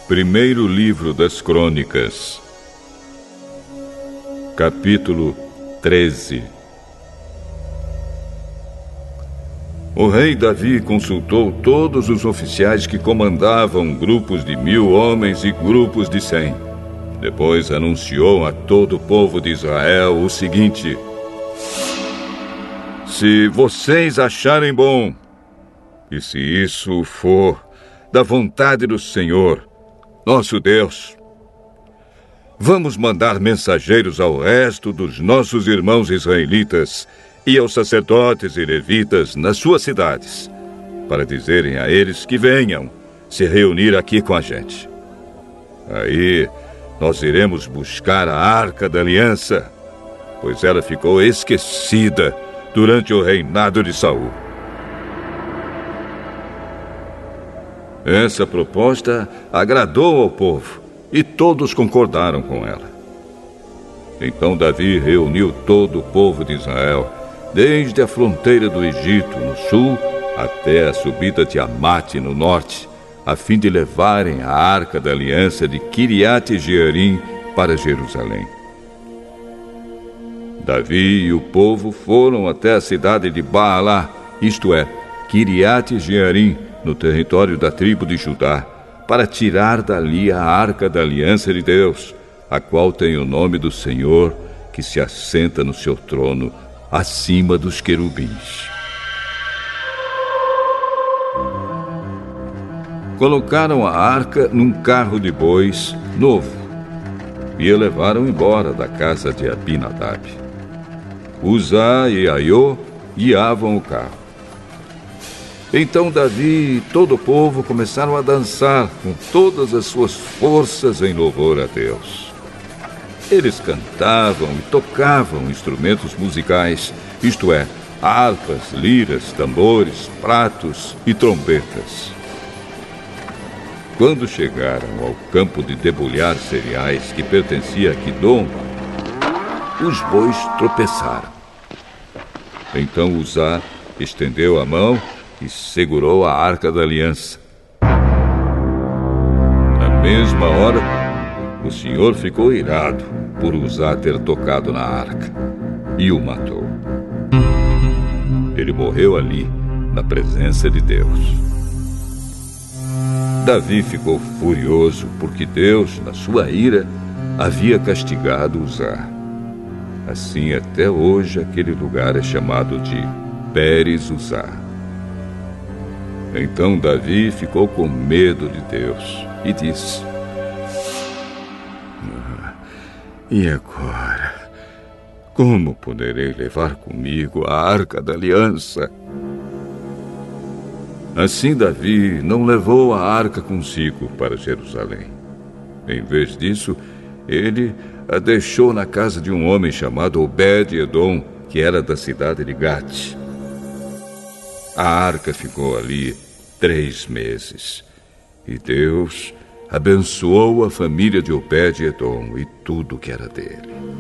Primeiro livro das Crônicas, capítulo 13. O rei Davi consultou todos os oficiais que comandavam grupos de 1000 homens e grupos de 100. Depois anunciou a todo o povo de Israel o seguinte: se vocês acharem bom, e se isso for da vontade do Senhor, nosso Deus, vamos mandar mensageiros ao resto dos nossos irmãos israelitas e aos sacerdotes e levitas nas suas cidades, para dizerem a eles que venham se reunir aqui com a gente. Aí nós iremos buscar a Arca da Aliança, pois ela ficou esquecida durante o reinado de Saul. Essa proposta agradou ao povo e todos concordaram com ela. Então Davi reuniu todo o povo de Israel, desde a fronteira do Egito, no sul, até a subida de Amate, no norte, a fim de levarem a Arca da Aliança de Quiriate-Jearim para Jerusalém. Davi e o povo foram até a cidade de Baalá, isto é, Quiriate-Jearim, no território da tribo de Judá, para tirar dali a Arca da Aliança de Deus, a qual tem o nome do Senhor, que se assenta no seu trono, acima dos querubins. Colocaram a arca num carro de bois novo e a levaram embora da casa de Abinadab. Uzá e Aiô guiavam o carro. Então Davi e todo o povo começaram a dançar com todas as suas forças em louvor a Deus. Eles cantavam e tocavam instrumentos musicais, isto é, harpas, liras, tambores, pratos e trombetas. Quando chegaram ao campo de debulhar cereais que pertencia a Quidom, os bois tropeçaram. Então Uzá estendeu a mão e segurou a Arca da Aliança. Na mesma hora, o Senhor ficou irado por Uzá ter tocado na arca e o matou. Ele morreu ali, na presença de Deus. Davi ficou furioso porque Deus, na sua ira, havia castigado Uzá. Assim, até hoje, aquele lugar é chamado de Pérez-Uzá. Então Davi ficou com medo de Deus e disse: e agora? Como poderei levar comigo a Arca da Aliança? Assim Davi não levou a arca consigo para Jerusalém. Em vez disso, ele a deixou na casa de um homem chamado Obed-Edom, que era da cidade de Gate. A arca ficou ali 3 meses. E Deus abençoou a família de Obed-Edom e tudo que era dele.